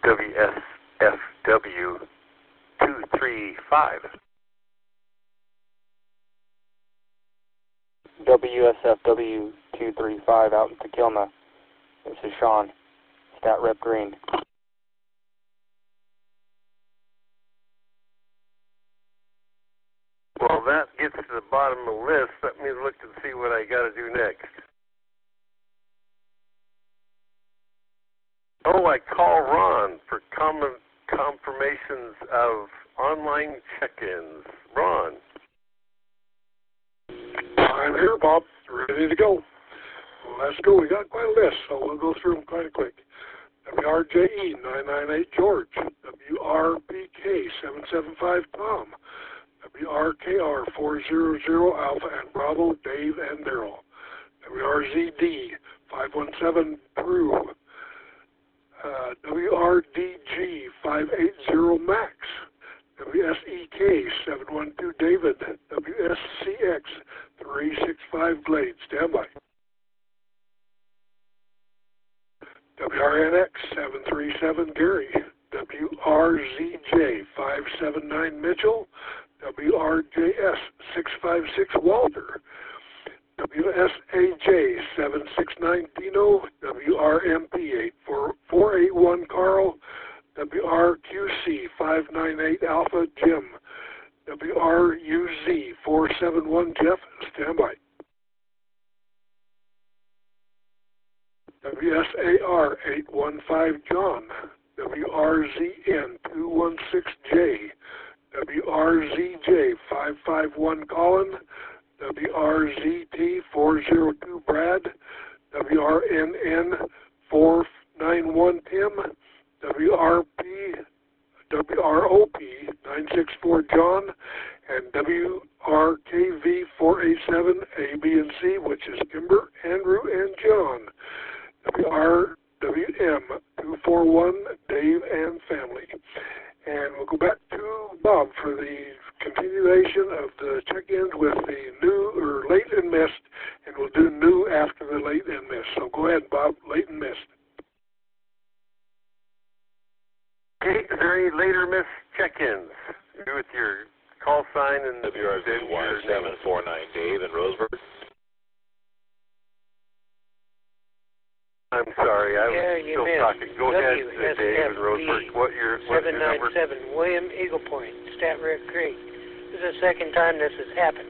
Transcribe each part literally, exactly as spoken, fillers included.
W S F W two three five. W S F W two three five out in Tequilma. This is Sean, Stat Rep Green. Well, that gets to the bottom of the list. Let me look and see what I got to do next. Oh, I call Ron for common confirmations of online check-ins. Ron. I'm here, Bob. Ready to go. Well, let's go. We got quite a list, so we'll go through them quite quick. W R J E nine nine eight George. W R P K seven seven five Tom. W R K R four zero zero Alpha and Bravo Dave and Daryl. W R Z D five one seven Drew. Uh, W R D G five eight zero Max. W S E K seven one two David. W S C X three six five Glade. Stand by. W R N X seven three seven Gary. W R Z J five seven nine Mitchell. W R J S six five six Walter. W S A J seven six nine Dino. W R M P eight four eight one Carl. W R Q C five nine eight Alpha Jim. W R U Z four seven one Jeff. Stand by. W S A R eight one five John. W R Z N two one six J. W R Z J five five one Colin. W R Z T four zero two Brad. W R N N four nine one Tim. W R P W R O P nine six four John, and W R K V four eight seven A, B, and C, which is Kimber, Andrew, and John. W R W M two four one Dave and family. And we'll go back to Bob for the continuation of the check-ins with the new or late and missed, and we'll do new after the late and missed. So go ahead, Bob, late and missed. Okay, is there any later missed check-ins? Do with your call sign and W R Z Y seven four nine Dave in Roseburg. I'm sorry, I yeah, was you still missed. talking. Go ahead, uh, Dave in Roseburg. What your what's your seven nine number? seven William Eagle Point, Stat Rep Creek. This is the second time this has happened.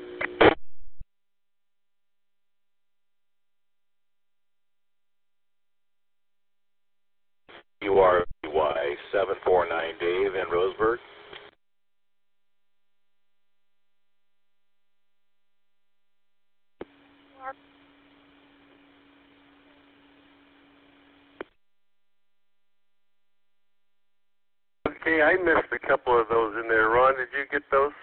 U R Y seven four nine Dave in Roseburg. Okay, I missed a couple of those in there. Ron, did you get those?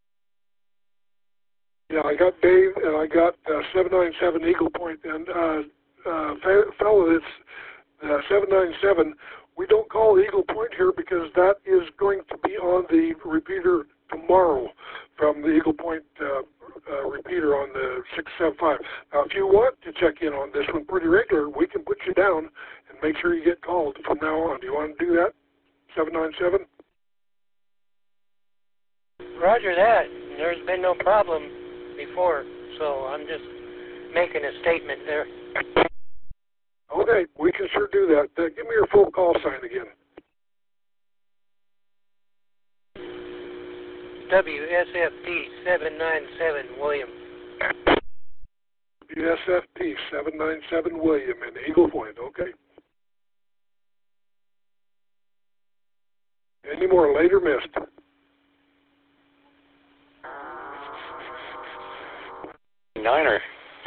Yeah, I got Dave, and I got uh, seven nine seven Eagle Point, and uh, uh, fellow, it's uh, seven nine seven. We don't call Eagle Point here because that is going to be on the repeater tomorrow from the Eagle Point uh, uh, repeater on the six seven five. Now, if you want to check in on this one pretty regular, we can put you down and make sure you get called from now on. Do you want to do that, seven nine seven? Roger that. There's been no problem before, so I'm just making a statement there. Okay, we can sure do that. Uh, give me your full call sign again. W S F P seven nine seven William. W S F P seven nine seven William in Eagle Point. Okay. Any more later missed? Niner.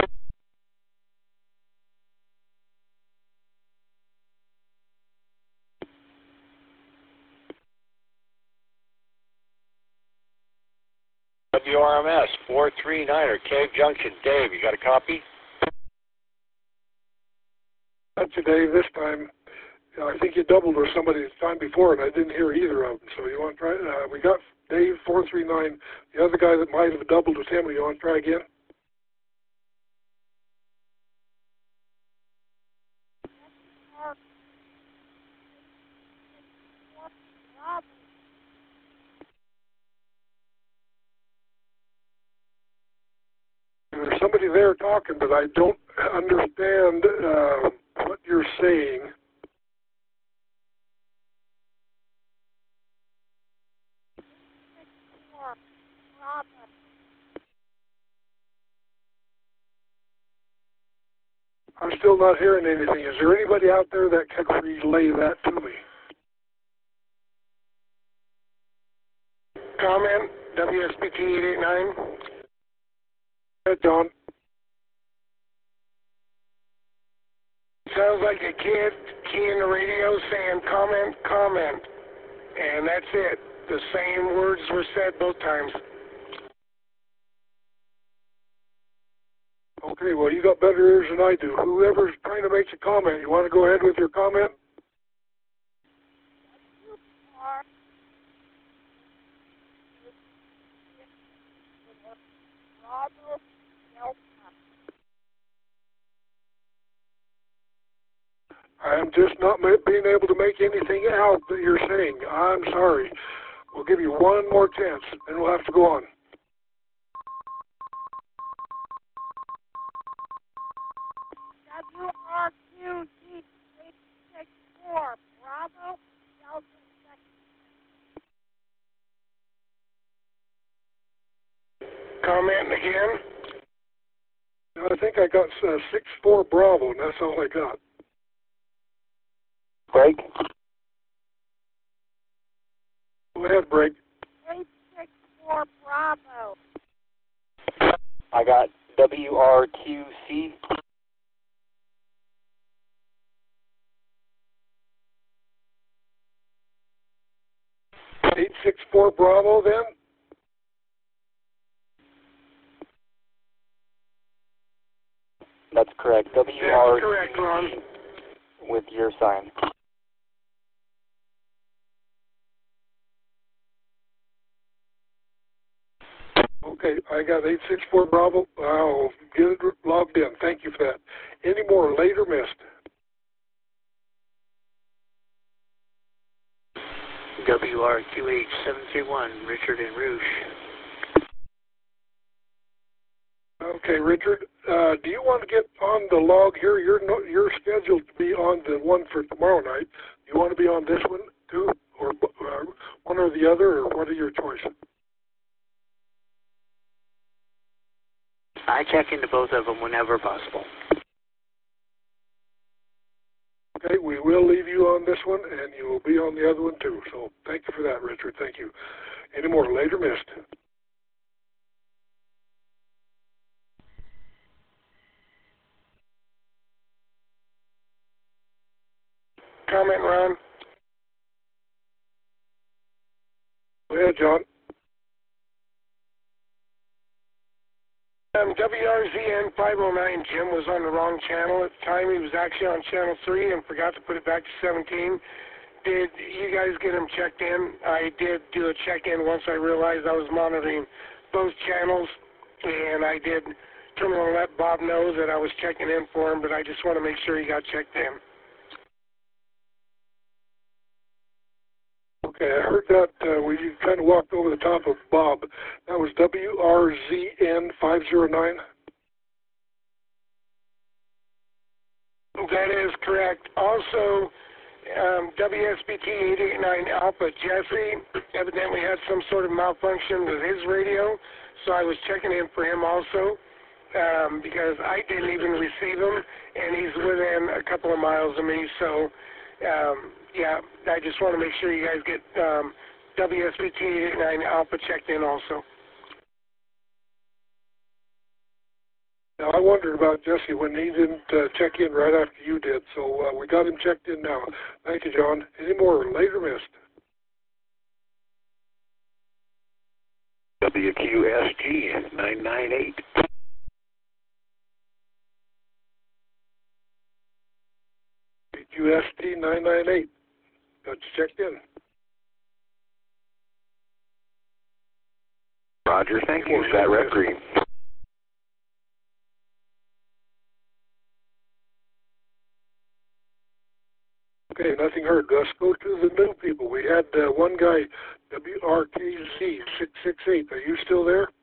W R M S four three niner Cave Junction. Dave, you got a copy? That's you, Dave. This time, you know, I think you doubled with somebody the time before, and I didn't hear either of them. So you want to try? Uh, we got Dave four three nine. The other guy that might have doubled was him. You want to try again? There's somebody there talking, but I don't understand uh, what you're saying. I'm still not hearing anything. Is there anybody out there that can relay that to me? Comment, W S B T eight eight nine. Hey, John. Sounds like a kid keying the radio saying comment, comment. And that's it. The same words were said both times. Okay, well, you got better ears than I do. Whoever's trying to make a comment, you want to go ahead with your comment? I'm just not ma- being able to make anything out that you're saying. I'm sorry. We'll give you one more chance, and we'll have to go on. W R Q D eight six four, Bravo, Delta Sector. Comment again. I think I got uh, six four Bravo, and that's all I got. Break. Go ahead, break. eight six four, Bravo. I got W R Q C. eight six four Bravo, then? That's correct. W R That's correct, Ron. with your sign. Okay, I got eight six four Bravo. I'll get it logged in. Thank you for that. Any more late or missed? W R Q H seven three one, Richard and Rouge. Okay, Richard, uh, do you want to get on the log here? You're no, you're scheduled to be on the one for tomorrow night. You want to be on this one too, or uh, one or the other, or what are your choices? I check into both of them whenever possible. Okay, we will leave you on this one, and you will be on the other one too. So thank you for that, Richard. Thank you. Any more late or missed? Comment, Ron. Go ahead, John. Um, W R Z N five oh nine, Jim, was on the wrong channel at the time. He was actually on channel three and forgot to put it back to seventeen. Did you guys get him checked in? I did do a check-in once I realized I was monitoring both channels, and I did turn around and let Bob know that I was checking in for him, but I just want to make sure he got checked in. Okay, I heard that uh, we kind of walked over the top of Bob. That was W R Z N five oh nine? That is correct. Also, um, W S B T eight eight nine Alpha Jesse evidently had some sort of malfunction with his radio, so I was checking in for him also um, because I didn't even receive him, and he's within a couple of miles of me, so um, yeah, I just want to make sure you guys get um, W S B T eight eight nine Alpha checked in also. Now, I wondered about Jesse when he didn't uh, check in right after you did, so uh, we got him checked in now. Thank you, John. Any more late or missed? W Q S G nine nine eight. W Q S T nine nine eight. Got you checked in. Roger, thank you. Sat Rep Green. Okay, nothing nothing heard. Let's go to the new people. We had uh, one guy, W R K Z six six eight. Are you still there?